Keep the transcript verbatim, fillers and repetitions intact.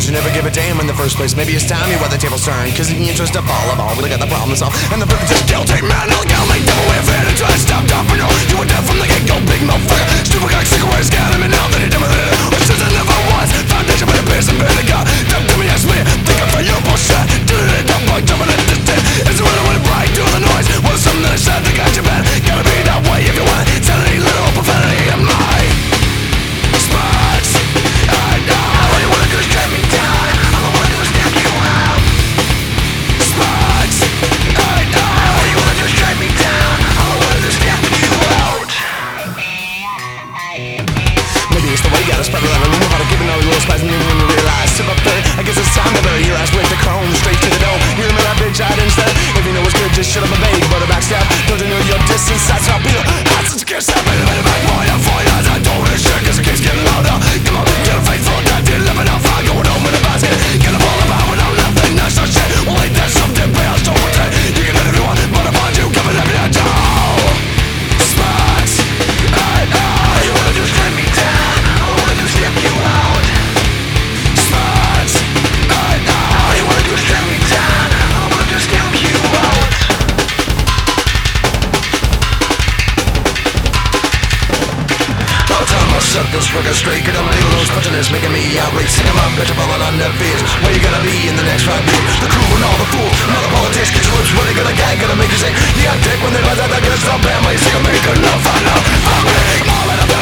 should never give a damn in the first place. Maybe it's time you where the tables turn, cause in the interest of all of all, we got the problem solved. And the purpose is guilty man, illegality, devil way of it. And try to stop, top, for no, you were dead from the get-go, big motherfucker. Stupid cock, sick away, scat him, and now that he done with it. Which is it never was, foundation for the piercing, bear the god. Dump to me, ask me, think I'm for your bullshit. Did it, dump, like, jumping at this dead. Is it really when it bright, doing the noise? What is something that I said that got you bad? Gotta be that way if you want it. Sanity, little profanity, I'm lying. Spots, I know. All you wanna do is drag me down. All I wanna do is stamp you out. Spots, I know. All you wanna do is drag me down. All I wanna do is stamp you out. Maybe it's the way you gotta spread around. Remove how to give it all your little spies and then you realize. Tip up there, I guess it's time to bury your ass with the chrome straight to the dome. You remember that bitch out instead? If you know what's good, just shut up and beg. But a backstab, don't you know your distance? That's how Peter. That's such a good step. Wait a minute, back, boy, I'm for you. I don't really shit, cause it keeps getting louder. Come on, get a face full of that dude living off. I'm going home in a basket. Get a ball about without nothing, that's not shit. Well, ain't that something, but I'll start with it. You can do it if you want, but I find you coming at me at all. Spots, I know. All you wanna do is drag me down. All I wanna do is stamp you out. Spots, I know. All you wanna do is drag me down. All I wanna do is stamp you out. I'll tell my suckers, fucking straight, get them labels, punching this, making me outrage. Sing 'em up, bitch, I'm falling on their fears. Where you gonna be in the next five years? The crew and all the fools, and all the politics, get your lips really gonna gag, gonna make you say, you got dick when they buzz out that good stuff, bam, like, sing 'em, make it good enough, I know, I'm ready, all in a